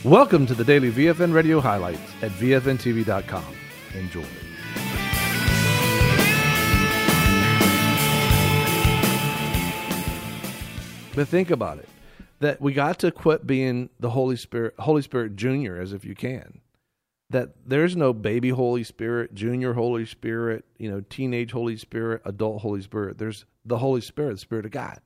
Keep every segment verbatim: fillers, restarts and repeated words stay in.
Welcome to the daily V F N Radio highlights at V F N T V dot com. Enjoy. But think about it, that we got to quit being the Holy Spirit, Holy Spirit Junior, as if you can. That there's no baby Holy Spirit, junior Holy Spirit, you know, teenage Holy Spirit, adult Holy Spirit. There's the Holy Spirit, the Spirit of God.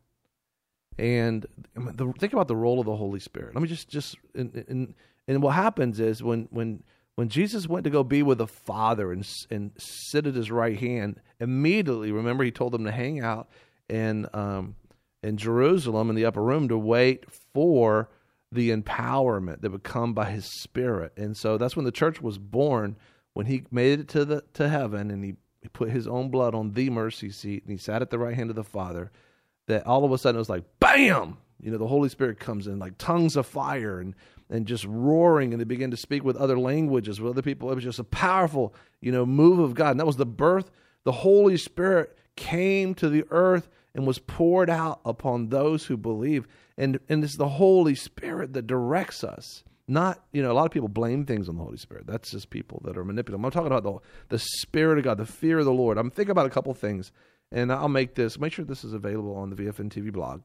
And the, think about the role of the Holy Spirit. Let me just, just and, and, and what happens is when when when Jesus went to go be with the Father and and sit at his right hand, immediately, remember, he told them to hang out in um, in Jerusalem in the upper room to wait for the empowerment that would come by his Spirit. And so that's when the church was born, when he made it to the to heaven and he, he put his own blood on the mercy seat and he sat at the right hand of the Father. That all of a sudden it was like, bam! You know, the Holy Spirit comes in like tongues of fire and, and just roaring, and they begin to speak with other languages, with other people. It was just a powerful, you know, move of God. And that was the birth. The Holy Spirit came to the earth and was poured out upon those who believe. And, and it's the Holy Spirit that directs us. Not, you know, a lot of people blame things on the Holy Spirit. That's just people that are manipulative. I'm talking about the, the Spirit of God, the fear of the Lord. I'm thinking about a couple things. And I'll make this, make sure this is available on the V F N T V blog.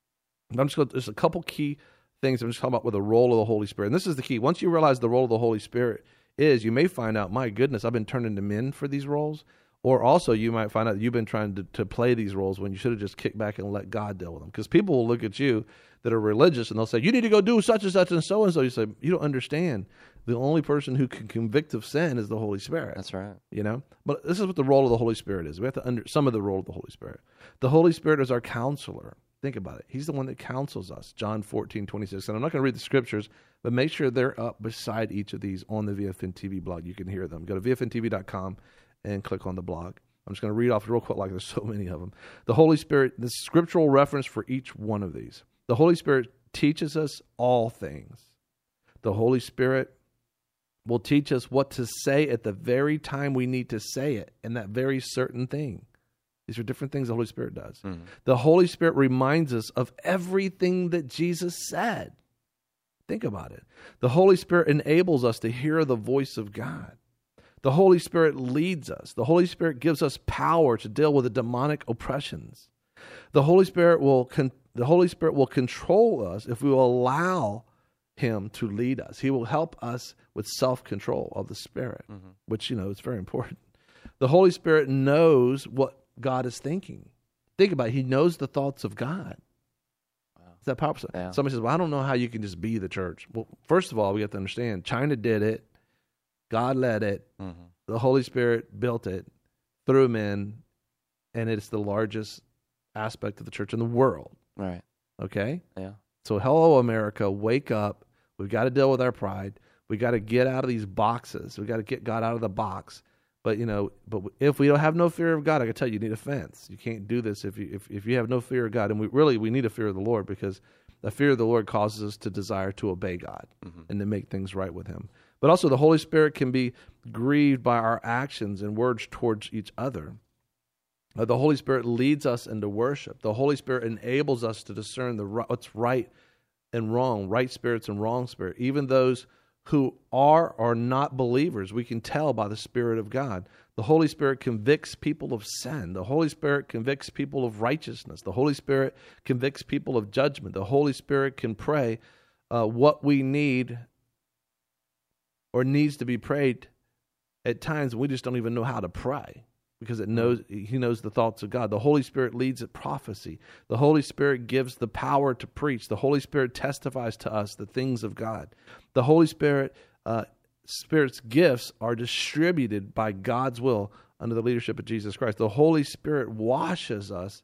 I'm just going to, there's a couple key things I'm just talking about with the role of the Holy Spirit. And this is the key. Once you realize the role of the Holy Spirit is, you may find out, my goodness, I've been turned into men for these roles. Or also you might find out that you've been trying to, to play these roles when you should have just kicked back and let God deal with them. Because people will look at you that are religious and they'll say, you need to go do such and such and so and so. You say, you don't understand. The only person who can convict of sin is the Holy Spirit. That's right. You know? But this is what the role of the Holy Spirit is. We have to under some of the role of the Holy Spirit. The Holy Spirit is our counselor. Think about it. He's the one that counsels us. John fourteen twenty-six. And I'm not going to read the scriptures, but make sure they're up beside each of these on the V F N T V blog. You can hear them. Go to V F N T V dot com and click on the blog. I'm just going to read off real quick, like there's so many of them. The Holy Spirit, the scriptural reference for each one of these. The Holy Spirit teaches us all things. The Holy Spirit will teach us what to say at the very time we need to say it, and that very certain thing. These are different things the Holy Spirit does. Mm-hmm. The Holy Spirit reminds us of everything that Jesus said. Think about it. The Holy Spirit enables us to hear the voice of God. The Holy Spirit leads us. The Holy Spirit gives us power to deal with the demonic oppressions. The Holy Spirit will con- the Holy Spirit will control us if we will allow him to lead us. He will help us with self-control of the Spirit, mm-hmm. which, you know, is very important. The Holy Spirit knows what God is thinking. Think about it. He knows the thoughts of God. Wow. Is that powerful? Yeah. Somebody says, well, I don't know how you can just be the church. Well, first of all, we have to understand, China did it. God led it. Mm-hmm. The Holy Spirit built it through men, and it's the largest aspect of the church in the world. Right. Okay? Yeah. So, hello, America, wake up. We've got to deal with our pride. We've got to get out of these boxes. We've got to get God out of the box. But, you know, but if we don't have no fear of God, I can tell you, you need a fence. You can't do this if you if, if you have no fear of God. And we really, we need a fear of the Lord, because the fear of the Lord causes us to desire to obey God mm-hmm. and to make things right with him. But also the Holy Spirit can be grieved by our actions and words towards each other. Uh, the Holy Spirit leads us into worship. The Holy Spirit enables us to discern the what's right and wrong, right spirits and wrong spirit. Even those who are or not believers, we can tell by the Spirit of God. The Holy Spirit convicts people of sin. The Holy Spirit convicts people of righteousness. The Holy Spirit convicts people of judgment. The Holy Spirit can pray uh, what we need or needs to be prayed at times we just don't even know how to pray, because it knows he knows the thoughts of God. The Holy Spirit leads at prophecy. The Holy Spirit gives the power to preach. The Holy Spirit testifies to us the things of God. The Holy Spirit, uh, Spirit's gifts are distributed by God's will under the leadership of Jesus Christ. The Holy Spirit washes us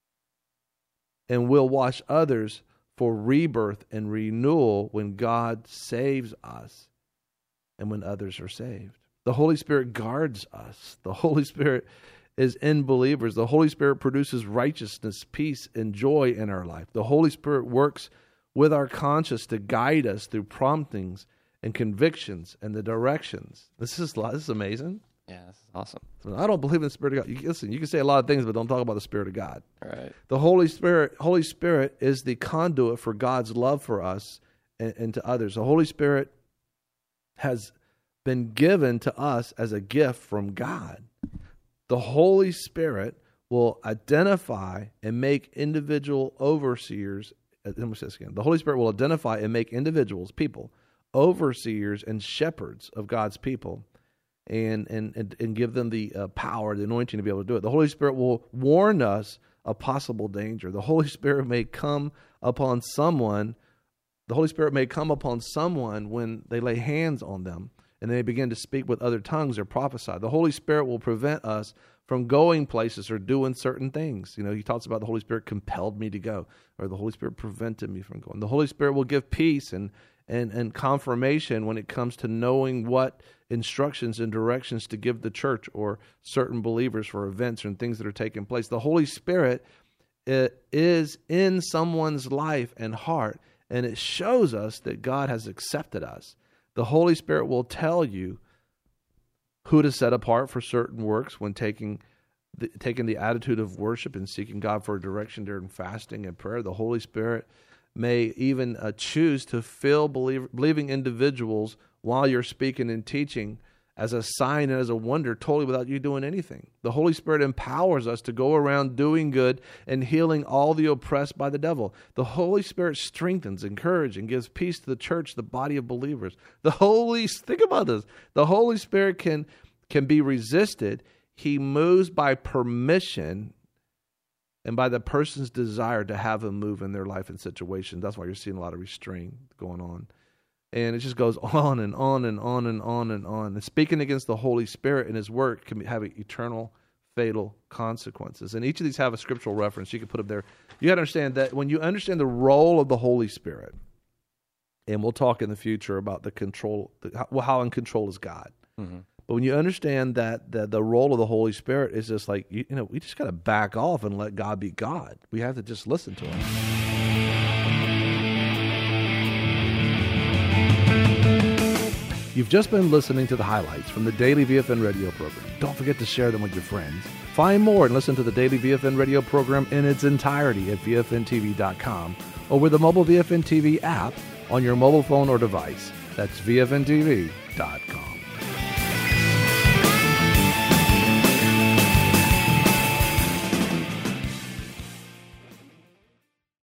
and will wash others for rebirth and renewal when God saves us and when others are saved. The Holy Spirit guards us. The Holy Spirit is in believers. The Holy Spirit produces righteousness, peace, and joy in our life. The Holy Spirit works with our conscience to guide us through promptings and convictions and the directions. This is this is amazing. Yeah, this is awesome. So I don't believe in the Spirit of God. You, listen, you can say a lot of things, but don't talk about the Spirit of God. Right. The Holy Spirit, Holy Spirit is the conduit for God's love for us and, and to others. The Holy Spirit has been given to us as a gift from God. The Holy Spirit will identify and make individual overseers. Let me say this again. The Holy Spirit will identify and make individuals, people, overseers and shepherds of God's people, and and and, and give them the uh, power, the anointing to be able to do it. The Holy Spirit will warn us of possible danger. The Holy Spirit may come upon someone. The Holy Spirit may come upon someone when they lay hands on them and they begin to speak with other tongues or prophesy. The Holy Spirit will prevent us from going places or doing certain things. You know, he talks about the Holy Spirit compelled me to go, or the Holy Spirit prevented me from going. The Holy Spirit will give peace and and and confirmation when it comes to knowing what instructions and directions to give the church or certain believers for events and things that are taking place. The Holy Spirit it is in someone's life and heart, and it shows us that God has accepted us. The Holy Spirit will tell you who to set apart for certain works when taking the, taking the attitude of worship and seeking God for direction during fasting and prayer. The Holy Spirit may even uh, choose to fill believe, believing individuals while you're speaking and teaching as a sign and as a wonder, totally without you doing anything. The Holy Spirit empowers us to go around doing good and healing all the oppressed by the devil. The Holy Spirit strengthens, encourages, and gives peace to the church, the body of believers. The Holy, think about this, the Holy Spirit can, can be resisted. He moves by permission and by the person's desire to have him move in their life and situation. That's why you're seeing a lot of restraint going on. And it just goes on and on and on and on and on. And speaking against the Holy Spirit and his work can have eternal, fatal consequences. And each of these have a scriptural reference. You can put them there. You got to understand that when you understand the role of the Holy Spirit, and we'll talk in the future about the control, the, how, how in control is God. Mm-hmm. But when you understand that the, the role of the Holy Spirit is just like, you, you know, we just got to back off and let God be God. We have to just listen to him. You've just been listening to the highlights from the Daily V F N radio program. Don't forget to share them with your friends. Find more and listen to the Daily V F N radio program in its entirety at V F N T V dot com or with the mobile V F N T V app on your mobile phone or device. That's V F N T V dot com.